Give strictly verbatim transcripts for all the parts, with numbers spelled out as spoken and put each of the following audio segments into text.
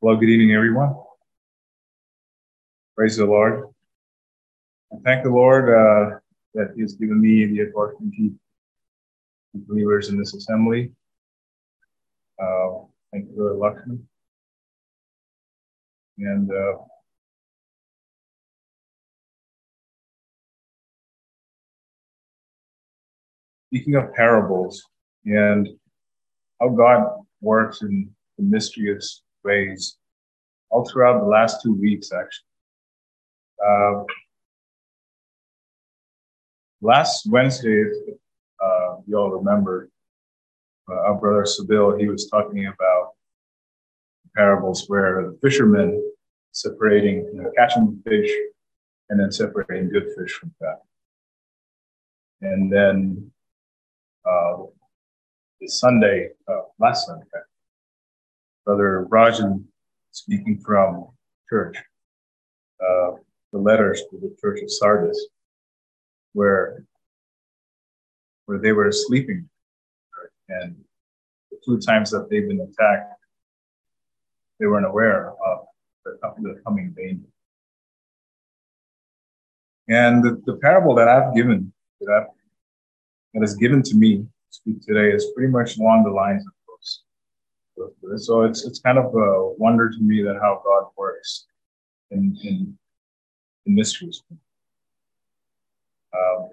Well, good evening, everyone. Praise the Lord. And thank the Lord uh, that He has given me the opportunity to be believers in this assembly. Uh, thank you, Brother Lakshman. And uh, speaking of parables and how God works in mysterious ways all throughout the last two weeks, actually. Uh, last Wednesday, uh, you all remember, uh, our brother Sabil, he was talking about parables where the fishermen separating, you know, catching fish and then separating good fish from bad. And then uh, the Sunday, uh, last Sunday, Brother Rajan speaking from church, uh, the letters to the church of Sardis, where where they were sleeping, and the two times that they've been attacked, they weren't aware of the, the coming danger. And the, the parable that I've given, that, I've, that is given to me to speak today, is pretty much along the lines of those. So it's it's kind of a wonder to me that how God works in in, in mysteries. Um,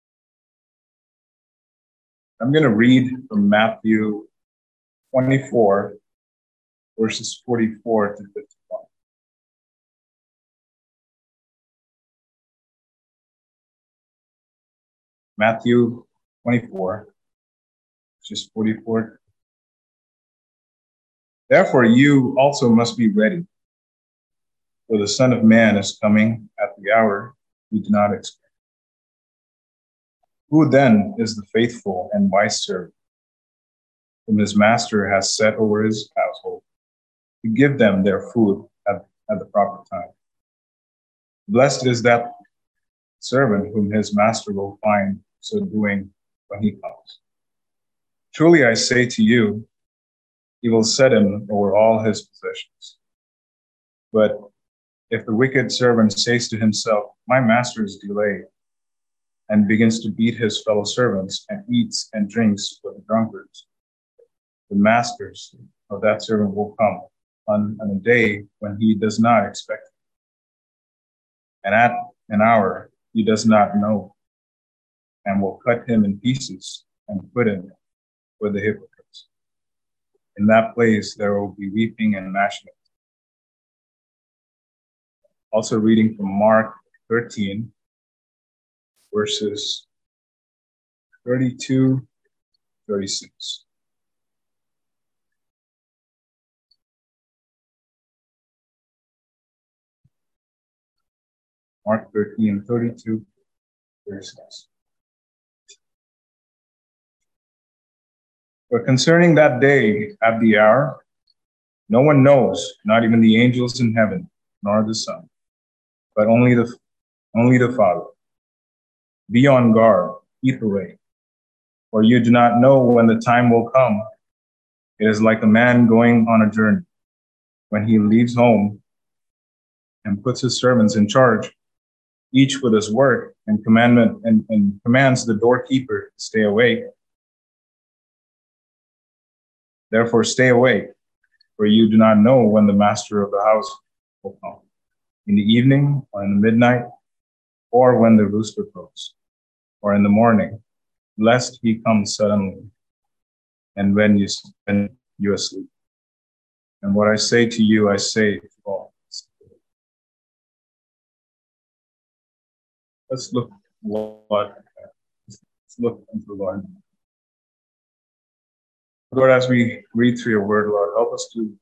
I'm going to read from Matthew twenty-four, verses forty-four to fifty-one. Matthew twenty-four, verses forty-four. Therefore, you also must be ready, for the Son of Man is coming at the hour you do not expect. Who then is the faithful and wise servant, whom his master has set over his household, to give them their food at, at the proper time? Blessed is that servant whom his master will find so doing when he comes. Truly I say to you, he will set him over all his possessions. But if the wicked servant says to himself, my master is delayed, and begins to beat his fellow servants and eats and drinks with the drunkards, the masters of that servant will come on, on a day when he does not expect it, and at an hour he does not know, and will cut him in pieces and put him with the hypocrites. In that place there will be weeping and gnashing. Also reading from Mark thirteen, verses thirty-two, thirty-six. Mark thirteen, thirty-two, thirty-six. But concerning that day at the hour, no one knows, not even the angels in heaven, nor the Son, but only the only the Father. Be on guard, keep awake, for you do not know when the time will come. It is like a man going on a journey, when he leaves home and puts his servants in charge, each with his work, and commandment and, and commands the doorkeeper to stay awake. Therefore stay awake, for you do not know when the master of the house will come, in the evening, or in the midnight, or when the rooster crows, or in the morning, lest he come suddenly, and when you when you asleep. And what I say to you, I say to all. Let's look what let's look into the Lord. Lord, as we read through your word, Lord, help us to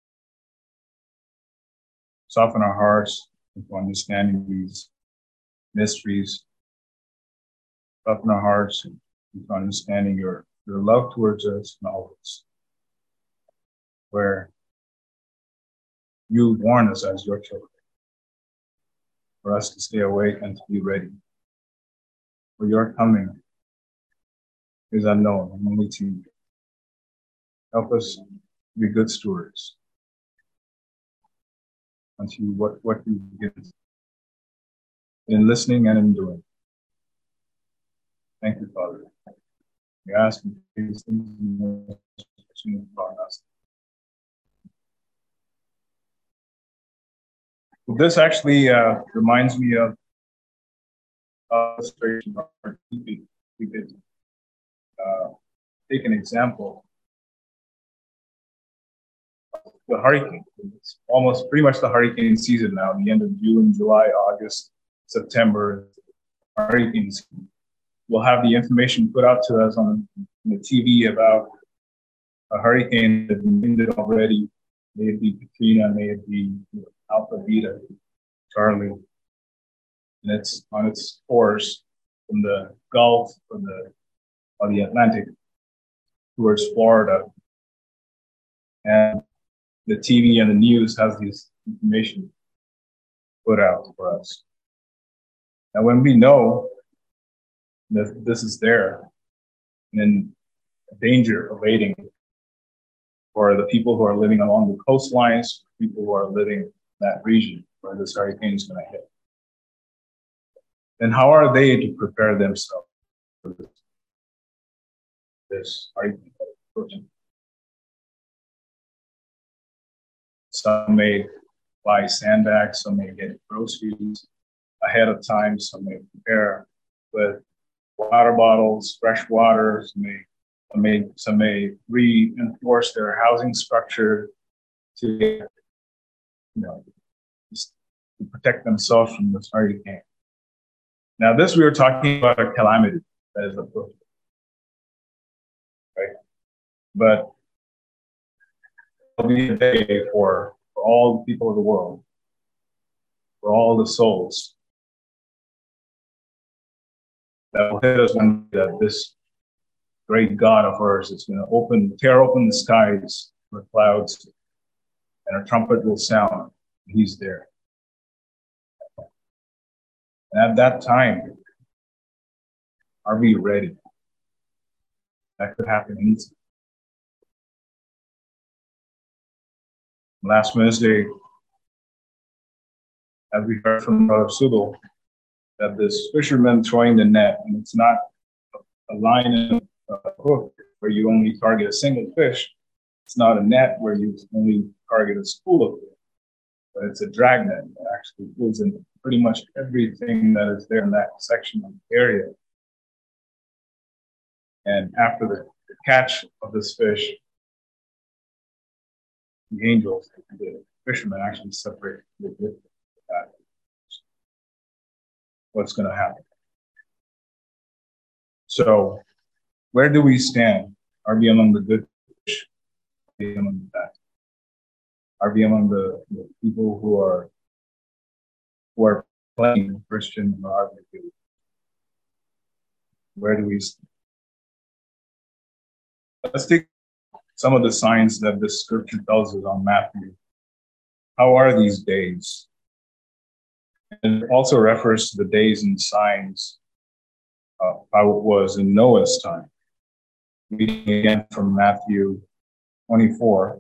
soften our hearts into understanding these mysteries. Soften our hearts into understanding your, your love towards us and always, where you warn us as your children, for us to stay awake and to be ready. For your coming is unknown and only to you. Help us be good stewards unto what, what you give in listening and in doing. Thank you, Father. We ask you these things in the name of us. This actually uh, reminds me of illustration. We could uh, take an example. The hurricane. It's almost pretty much the hurricane season now. The end of June, July, August, September, hurricane season. We'll have the information put out to us on the T V about a hurricane that ended already. May it be Katrina, may it be Alpha, Beta, Charlie, and it's on its course from the Gulf, from the or the Atlantic towards Florida, and the T V and the news has this information put out for us. And when we know that this is there, and danger awaiting for the people who are living along the coastlines, people who are living in that region where this hurricane is going to hit, then how are they to prepare themselves for this, this hurricane approaching? Some may buy sandbags, some may get groceries ahead of time, some may prepare with water bottles, fresh water, some may, some may, some may reinforce their housing structure to, you know, to protect themselves from this hurricane. Now, this we were talking about a calamity that is approaching, right? But it'll be a day for, for all the people of the world, for all the souls that will hit us when that this great God of ours is going to open, tear open the skies for clouds, and a trumpet will sound. He's there. And at that time, are we ready? That could happen anytime. Last Wednesday, as we heard from Brother Subal, that this fisherman throwing the net, and it's not a line and a hook where you only target a single fish. It's not a net where you only target a school of fish, but it's a drag net that actually pulls in pretty much everything that is there in that section of the area. And after the, the catch of this fish, the angels, the fishermen actually separate the gift of that. What's going to happen? So, where do we stand? Are we among the good fish? Are we among the bad? Are we among the, the people who are who are playing Christian, or are we good? Where do we stand? Let's take some of the signs that the scripture tells us on Matthew. How are these days? And it also refers to the days and signs of how it was in Noah's time. Reading again from Matthew twenty-four.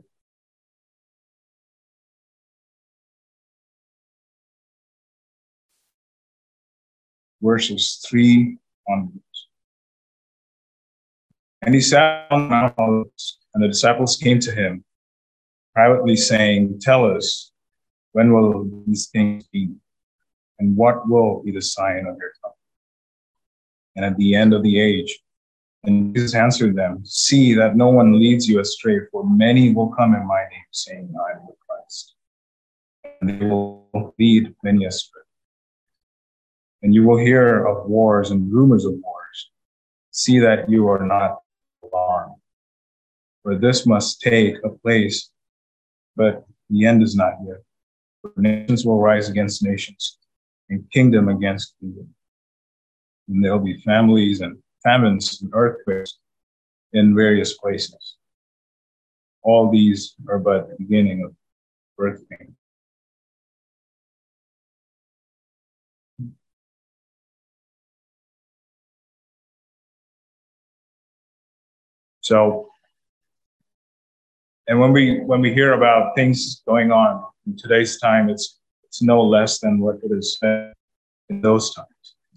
Verses three onwards. And he sat on Mount Olives, and the disciples came to him privately, saying, "Tell us, when will these things be? And what will be the sign of your coming? And at the end of the age?" And Jesus answered them, "See that no one leads you astray, for many will come in my name, saying, I am the Christ. And they will lead many astray. And you will hear of wars and rumors of wars. See that you are not alarmed. For this must take a place, but the end is not yet. For nations will rise against nations, and kingdom against kingdom. And there will be families and famines and earthquakes in various places. All these are but the beginning of birth pain." So And when we when we hear about things going on in today's time, it's it's no less than what it is said in those times.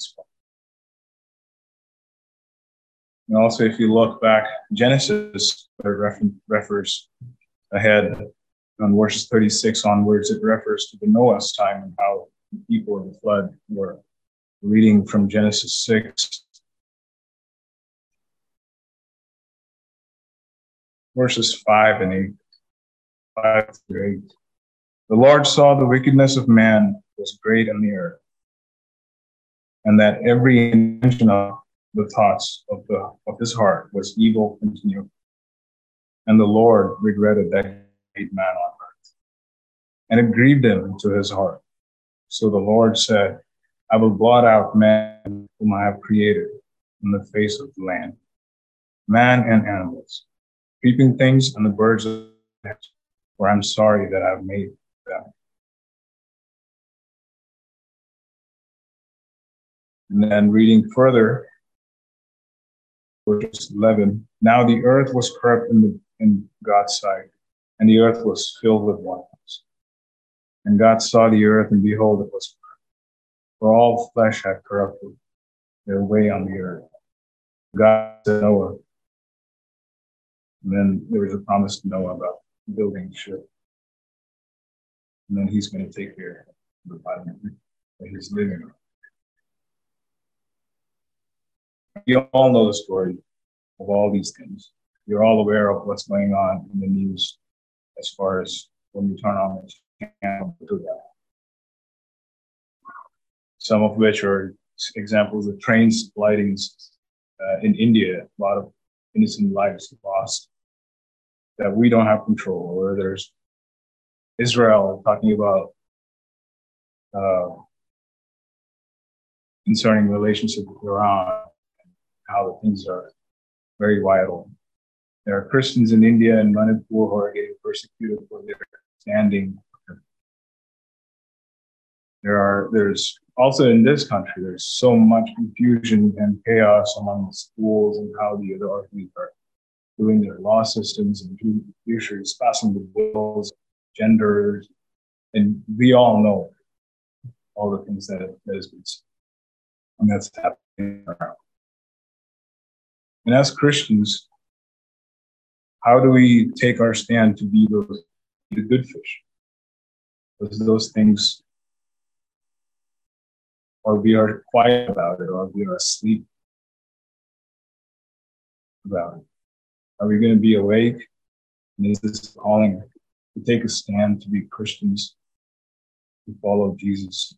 And also, if you look back, Genesis refers ahead on verses thirty-six onwards. It refers to the Noah's time and how the people of the flood were. Reading from Genesis six, verses five and eight. Five through eight. The Lord saw the wickedness of man was great in the earth, and that every intention of the thoughts of the of his heart was evil continually. And the Lord regretted that he made man on earth, and it grieved him to his heart. So the Lord said, I will blot out man whom I have created from the face of the land, man and animals, creeping things and the birds of the heavens, for I'm sorry that I've made them. And then reading further, verse eleven, now the earth was corrupt in, the, in God's sight, and the earth was filled with waters. And God saw the earth, and behold, it was corrupt, for all flesh had corrupted their way on the earth. God said to Noah, and then there was a promise to Noah about building a ship. And then he's going to take care of the planet that he's living on. You all know the story of all these things. You're all aware of what's going on in the news as far as when you turn on the channel to that. Some of which are examples of trains colliding uh, in India, a lot of innocent lives lost that we don't have control. Or there's Israel talking about uh, concerning relationship with Iran, how the things are very vital. There are Christians in India and Manipur who are getting persecuted for their standing. There are, there's also in this country, there's so much confusion and chaos among the schools and how the authorities are doing their law systems and judiciaries passing the bills, genders, and we all know all the things that, that is been said. And that's happening around. And as Christians, how do we take our stand to be those the good fish? Because those things, or we are quiet about it, or we are asleep about it. Are we going to be awake? And is this calling to take a stand to be Christians, to follow Jesus?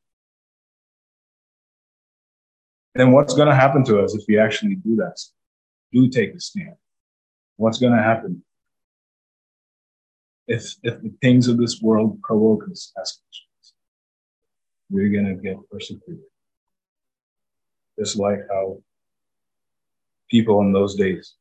And then what's going to happen to us if we actually do that? Do take a stand. What's going to happen if if the things of this world provoke us as Christians? We're going to get persecuted. Just like how people in those days.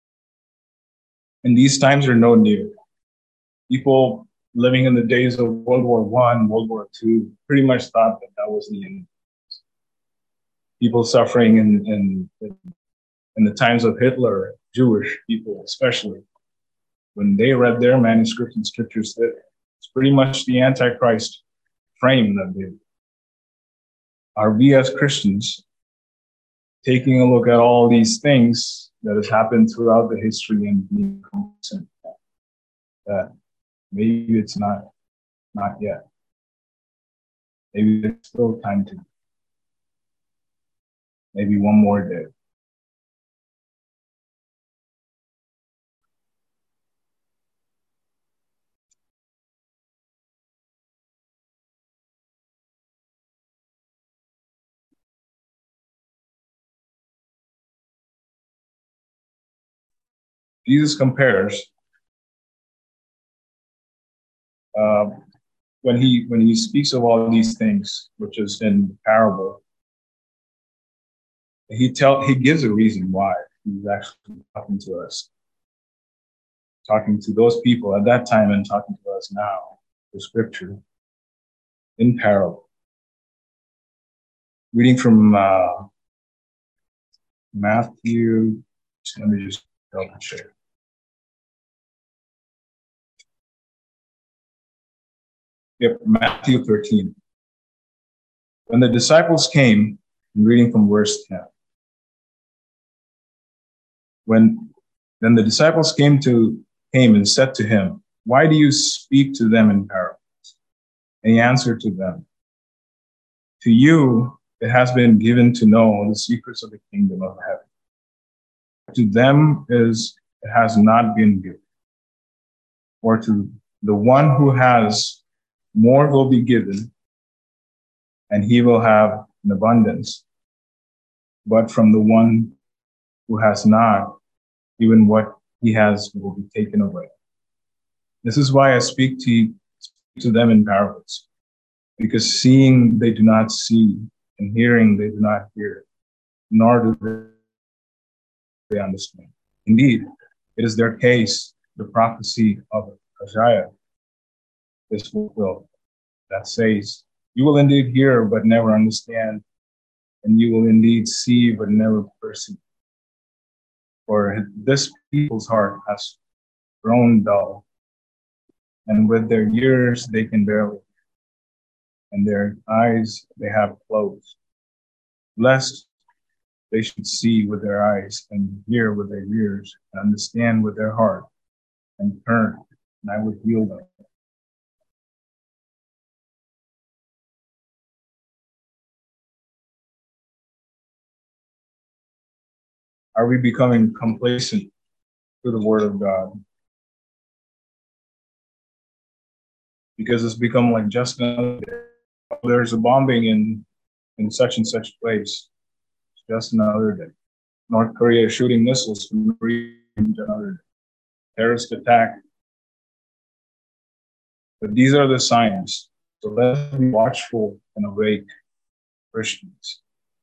And these times are no new. People living in the days of World War One, World War Two, pretty much thought that that was the end. People suffering in, in, in the times of Hitler, Jewish people especially, when they read their manuscripts and scriptures, that it's pretty much the Antichrist frame that they are. We as Christians taking a look at all these things that has happened throughout the history and being consistent that maybe it's not not yet. Maybe there's still time to. Maybe one more day. Jesus compares uh, when he when he speaks of all these things, which is in the parable. He tell he gives a reason why he's actually talking to us, talking to those people at that time and talking to us now, the scripture in parable. Reading from uh, Matthew, let me just double check. Yep, Matthew thirteen. When the disciples came, I'm reading from verse ten. When then the disciples came to came and said to him, "Why do you speak to them in parables?" And he answered to them, "To you it has been given to know the secrets of the kingdom of heaven. To them is it has not been given. Or to the one who has, more will be given, and he will have an abundance. But from the one who has not, even what he has will be taken away. This is why I speak to, you, to them in parables, because seeing they do not see, and hearing they do not hear, nor do they understand. Indeed, it is their case, the prophecy of Isaiah is fulfilled, that says, "You will indeed hear, but never understand, and you will indeed see, but never perceive. For this people's heart has grown dull, and with their ears they can barely hear, and their eyes they have closed, lest they should see with their eyes, and hear with their ears, and understand with their heart, and turn, and I would heal them." Are we becoming complacent to the word of God? Because it's become like just another day. There's a bombing in, in such and such place. It's just another day. North Korea shooting missiles from another day. Terrorist attack. But these are the signs. So let's be watchful and awake, Christians.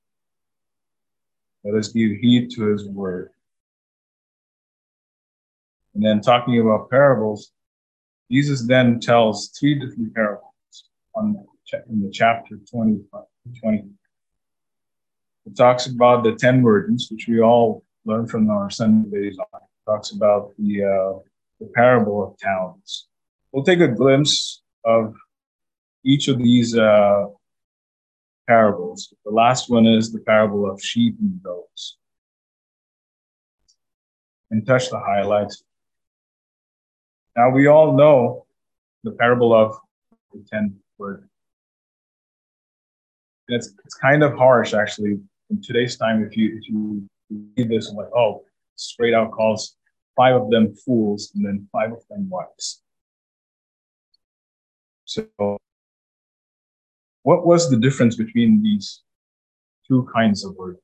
Let us give heed to his word. And then talking about parables, Jesus then tells three different parables on in the chapter twenty. It talks about the ten virgins, which we all learn from our Sundays on. It talks about the, uh, the parable of talents. We'll take a glimpse of each of these uh, parables. The last one is the parable of sheep and goats. And touch the highlights. Now we all know the parable of the ten virgins. It's it's kind of harsh, actually, in today's time. If you if you read this, like, oh, straight out calls five of them fools and then five of them wise. So, what was the difference between these two kinds of words?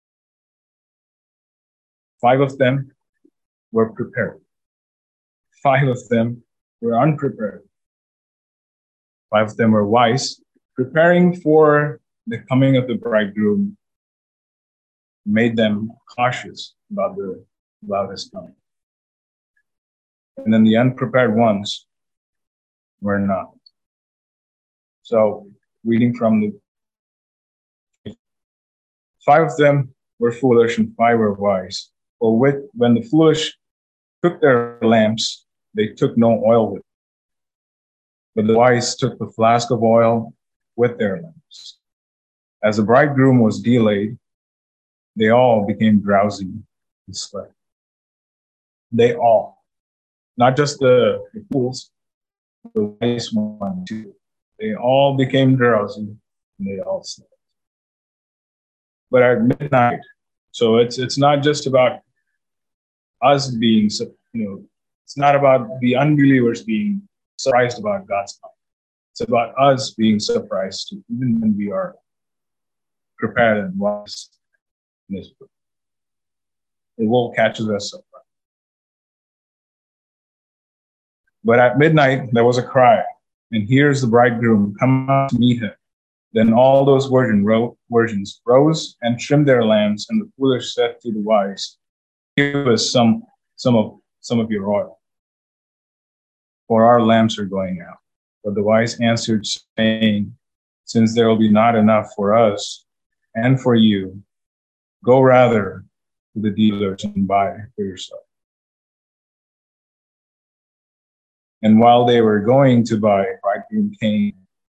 Five of them were prepared. Five of them were unprepared. Five of them were wise, preparing for the coming of the bridegroom made them cautious about the about his coming. And then the unprepared ones were not. So, reading from the five of them were foolish and five were wise. For with, when the foolish took their lamps, they took no oil with them. But the wise took the flask of oil with their lamps. As the bridegroom was delayed, they all became drowsy and slept. They all, not just the, the fools, the wise ones too. They all became drowsy and they all slept. But at midnight, so it's it's not just about us being, you know, it's not about the unbelievers being surprised about God's coming. It's about us being surprised too, even when we are prepared and wise in His word. It will catch us surprised. But at midnight, there was a cry, and here's the bridegroom, come out to meet him. Then all those virgin ro- virgins rose and trimmed their lamps, and the foolish said to the wise, give us some, some, of, some of your oil, for our lamps are going out. But the wise answered, saying, since there will be not enough for us and for you, go rather to the dealers and buy for yourself. And while they were going to buy, bridegroom came,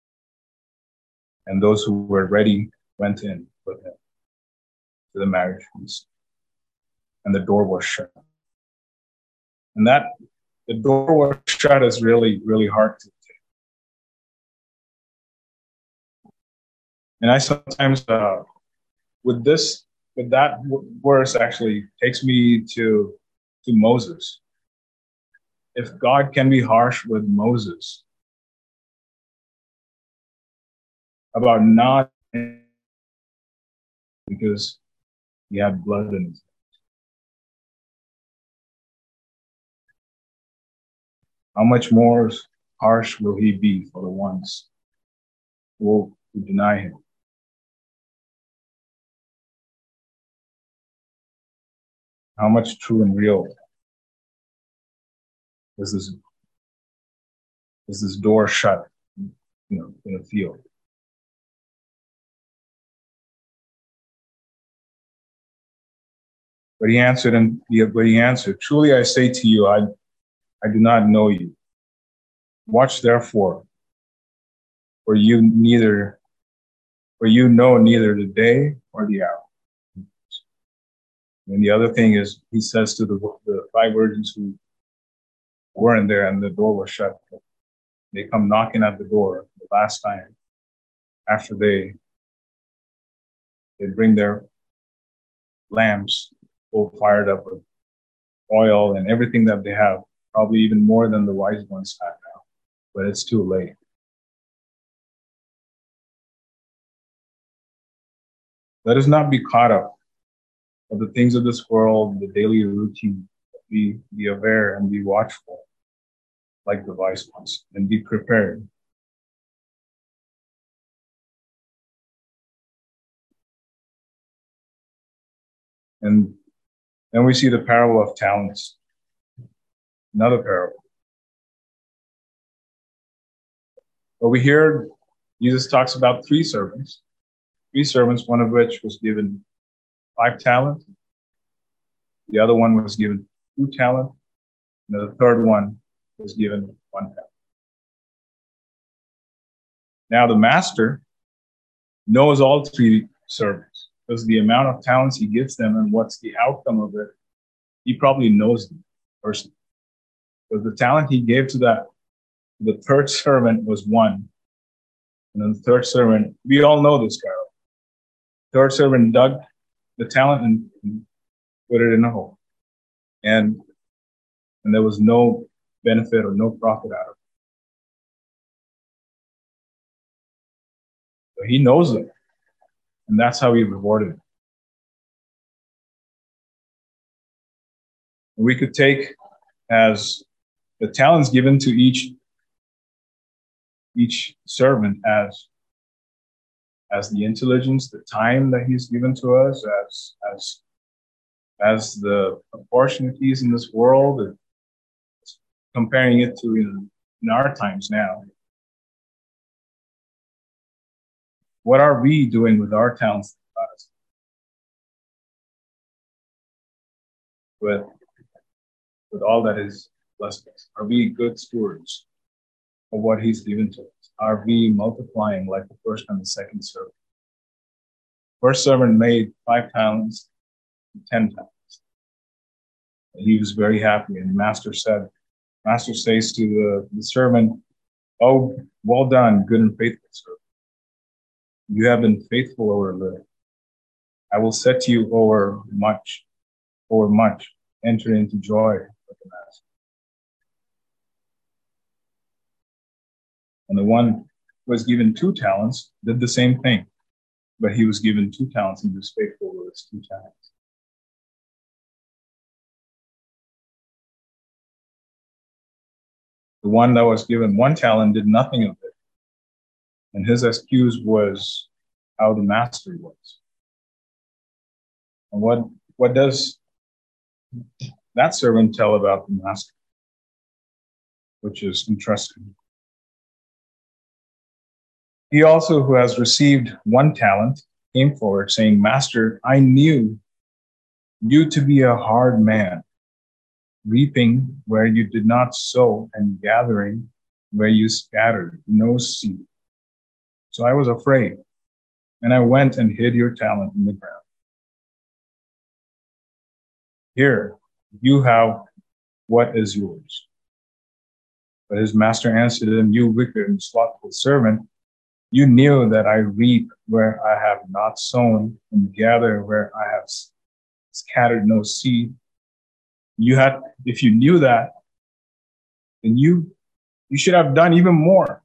and those who were ready went in with him to the marriage feast. And the door was shut. And that, the door was shut is really, really hard to take. And I sometimes, uh, with this, with that verse actually takes me to, to Moses. If God can be harsh with Moses about not, because he had blood in his hands, how much more harsh will he be for the ones who will deny him? How much true and real is this, is this door shut, you know, in a field? But he answered, and but he answered, truly I say to you, I, I do not know you. Watch therefore, for you neither, for you know neither the day or the hour. And the other thing is, he says to the, the five virgins who weren't there and the door was shut, they come knocking at the door the last time after they they bring their lamps all fired up with oil and everything that they have, probably even more than the wise ones have now, but it's too late. Let us not be caught up of the things of this world, the daily routine. Be, be aware and be watchful like the wise ones, and be prepared. And then we see the parable of talents, another parable. Over here, Jesus talks about three servants, three servants, one of which was given five talents, the other one was given two talents, and the third one was given one talent. Now the master knows all three servants, because the amount of talents he gives them and what's the outcome of it, he probably knows them personally. Because the talent he gave to that, the third servant was one. And then the third servant, we all know this guy. Third servant dug the talent and, and put it in a hole. And, and there was no benefit or no profit out of it. So he knows it. And that's how he rewarded it. We could take as the talents given to each each servant as as the intelligence, the time that he's given to us, as as as the opportunities in this world, comparing it to in, in our times now. What are we doing with our talents? With with all that is blessed us? Are we good stewards of what he's given to us? Are we multiplying like the first and the second servant? First servant made five talents, ten talents. And he was very happy. And the master said, Master says to the, the servant, oh, well done, good and faithful servant. You have been faithful over little. I will set you over much, over much. Enter into joy with the master. And the one who was given two talents did the same thing, but he was given two talents and was faithful with his two talents. The one that was given one talent did nothing of it, and his excuse was how the master was. And what, what does that servant tell about the master? Which is interesting. He also, who has received one talent, came forward, saying, Master, I knew you to be a hard man, reaping where you did not sow, and gathering where you scattered no seed. So I was afraid, and I went and hid your talent in the ground. Here, you have what is yours. But his master answered him, You wicked and slothful servant, you knew that I reap where I have not sown, and gather where I have scattered no seed. You had, if you knew that, then you you should have done even more.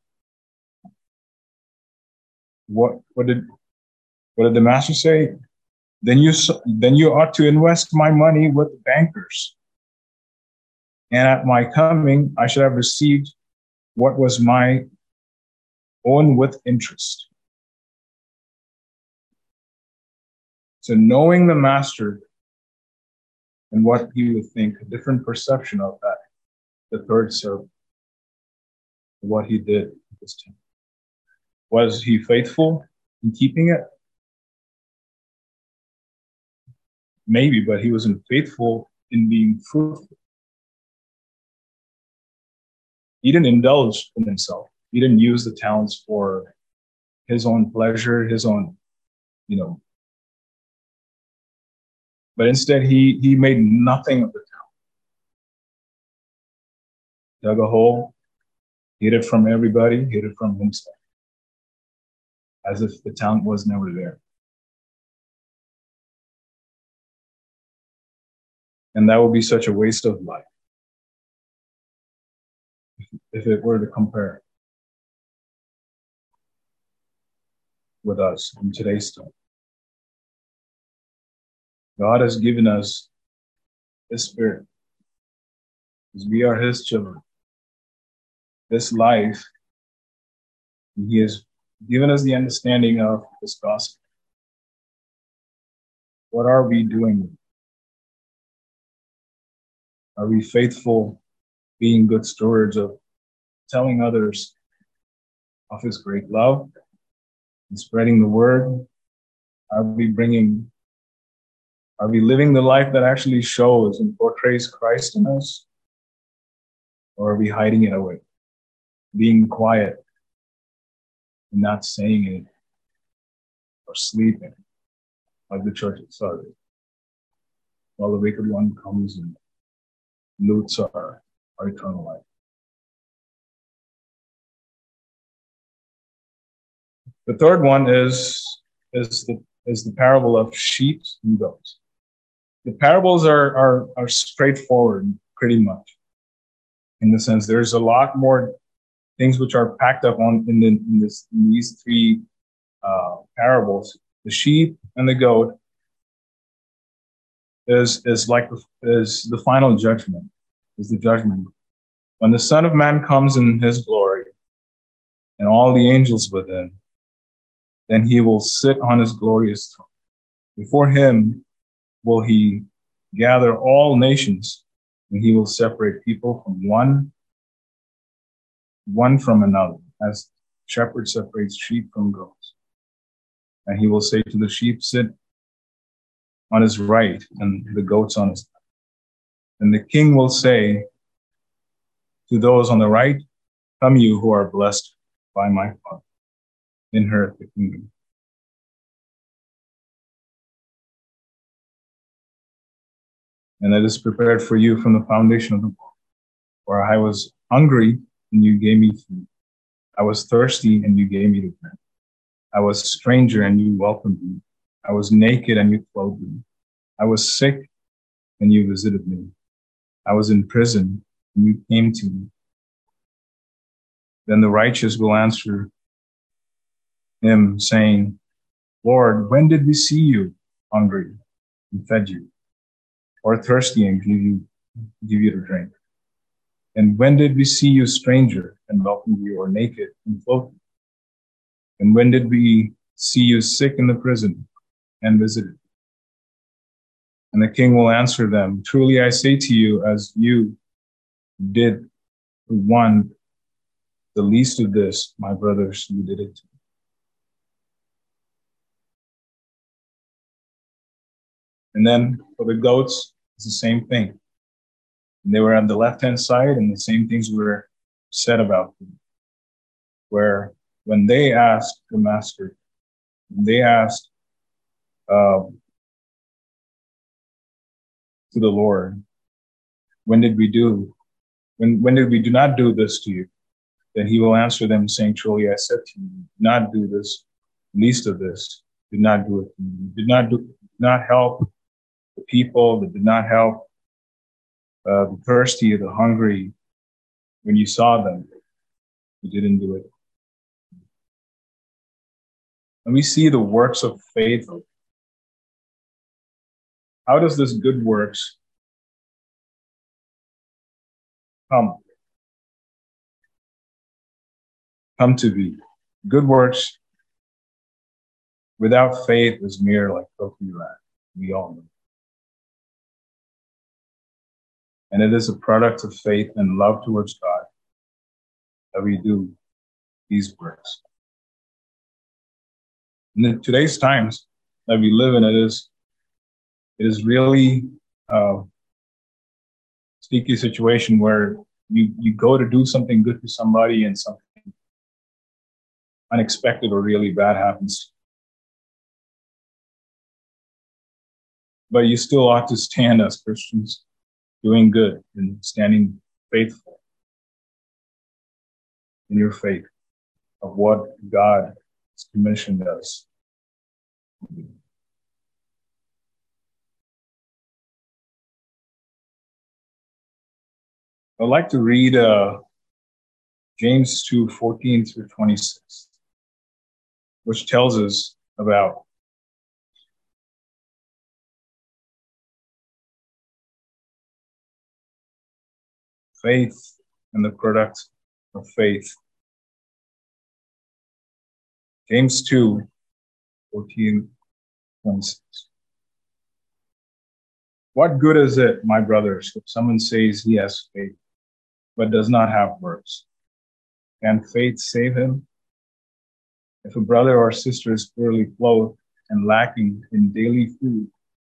What what did what did the master say? Then you then you ought to invest my money with bankers, and at my coming I should have received what was my own with interest. So knowing the master and what he would think, a different perception of that, the third servant, what he did this time. Was he faithful in keeping it? Maybe, but he wasn't faithful in being fruitful. He didn't indulge in himself. He didn't use the talents for his own pleasure, his own, you know. But instead, he he made nothing of the talent. Dug a hole, hid it from everybody, hid it from himself, as if the talent was never there. And that would be such a waste of life if it were to compare with us in today's time. God has given us His Spirit, because we are His children. This life, He has given us the understanding of His gospel. What are we doing? Are we faithful, being good stewards of telling others of His great love and spreading the word? Are we bringing, are we living the life that actually shows and portrays Christ in us? Or are we hiding it away, being quiet and not saying it, or sleeping like the church at Sardis, while the wicked one comes and loots our, our eternal life? The third one is, is, the, is the parable of sheep and goats. The parables are, are, are straightforward, pretty much, in the sense there's a lot more things which are packed up on in, the, in, this, in these three uh, parables. The sheep and the goat is, is like the, is the final judgment, is the judgment. When the Son of Man comes in His glory and all the angels with Him, then He will sit on His glorious throne. Before Him will He gather all nations, and He will separate people from one, one from another, as shepherd separates sheep from goats. And He will say to the sheep, sit on His right, and the goats on His left. And the King will say to those on the right, come you who are blessed by my Father, inherit the kingdom. And that is prepared for you from the foundation of the world. For I was hungry, and you gave me food. I was thirsty, and you gave me to drink. I was a stranger, and you welcomed me. I was naked, and you clothed me. I was sick, and you visited me. I was in prison, and you came to me. Then the righteous will answer Him, saying, Lord, when did we see you hungry and fed you, or thirsty and give you give you to drink? And when did we see you stranger and welcomed you, or naked and clothed you? And when did we see you sick in the prison and visited? And the King will answer them, truly I say to you, as you did to one, the least of this, my brothers, you did it to me. And then for the goats, it's the same thing. And they were on the left-hand side, and the same things were said about them. Where when they asked the master, when they asked um, to the Lord, when did we do, when, when did we do not do this to you? Then he will answer them saying, truly I said to you, do not do this, least of this, did not do it to you. Did not do, did not help the people, that did not help uh, the thirsty, the hungry. When you saw them, you didn't do it. And we see the works of faith. How does this good works come? Come to be? Good works without faith is mere like filthy rag. We all know. And it is a product of faith and love towards God that we do these works. In today's times that we live in, it is, it is really a sticky situation where you, you go to do something good to somebody and something unexpected or really bad happens. But you still ought to stand as Christians, doing good and standing faithful in your faith of what God has commissioned us. I'd like to read uh, James two, fourteen through twenty-six, which tells us about faith and the product of faith. James two, fourteen, twenty-six. What good is it, my brothers, if someone says he has faith, but does not have works? Can faith save him? If a brother or sister is poorly clothed and lacking in daily food,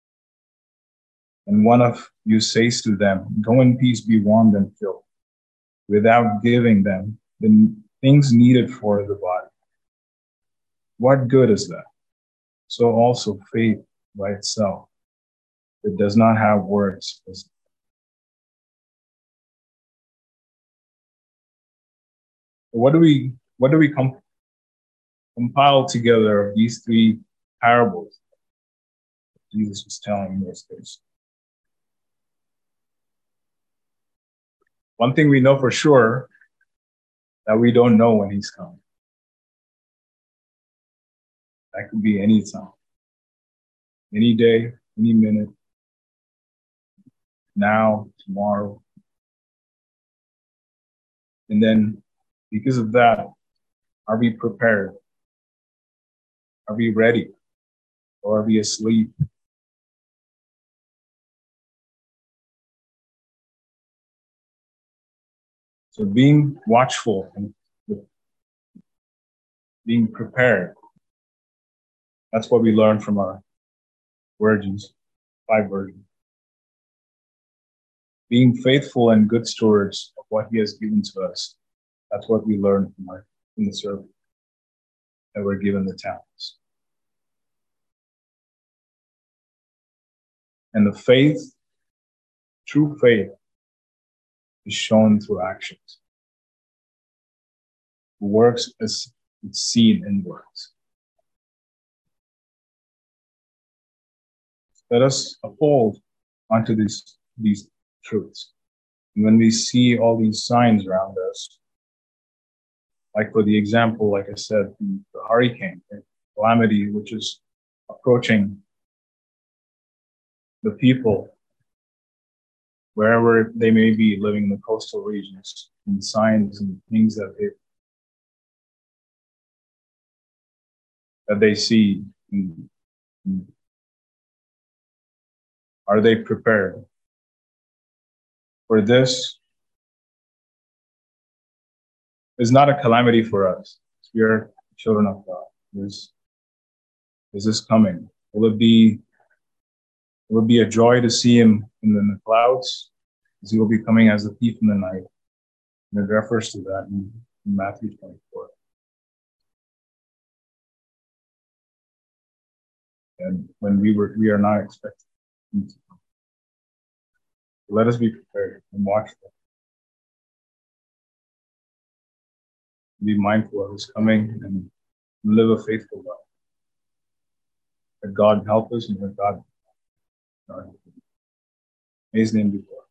and one of you says to them, go in peace, be warmed and filled, without giving them the things needed for the body, what good is that? So also faith by itself, it does not have works. What do we what do we com- compile together of these three parables Jesus was telling in those days? One thing we know for sure, that we don't know when he's coming. That could be any time, any day, any minute, now, tomorrow. And then because of that, are we prepared? Are we ready? Or are we asleep? So being watchful and being prepared, that's what we learn from our virgins, five virgins. Being faithful and good stewards of what he has given to us, that's what we learn from our in the servant that we're given the talents. And the faith, true faith, is shown through actions. Works as it's seen in works. Let us uphold onto these, these truths. And when we see all these signs around us, like for the example, like I said, the, the hurricane, the calamity, which is approaching the people wherever they may be living in the coastal regions, and signs and things that they that they see. And, and are they prepared for this? Is not a calamity for us. We are children of God. Is is this coming? Will it be? Will it be a joy to see him in the clouds? He will be coming as a thief in the night. And it refers to that in, in Matthew twenty-four. And when we were, we are not expecting him to come. Let us be prepared and watchful. Be mindful of his coming and live a faithful life. That God help us and that God, God may his name be glorified.